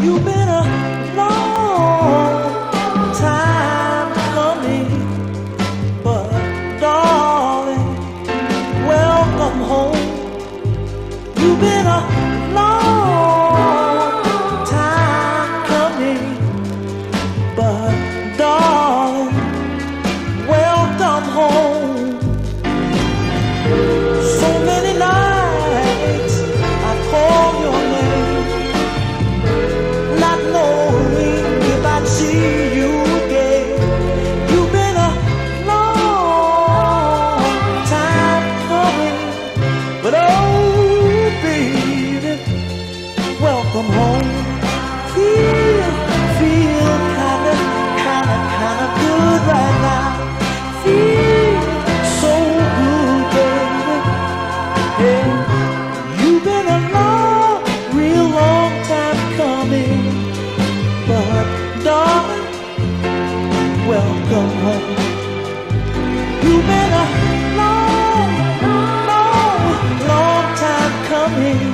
You've been a long time coming, but darling, welcome home. You've been a long time coming, but darling, welcome home. So many nights I call your name, not knowing if I'd see you again. You've been a long time coming, but oh baby, welcome home. Feel kinda good right now. Feel so good, baby. Yeah, you've been a real long time coming, but darling, welcome home. You've been a long time coming,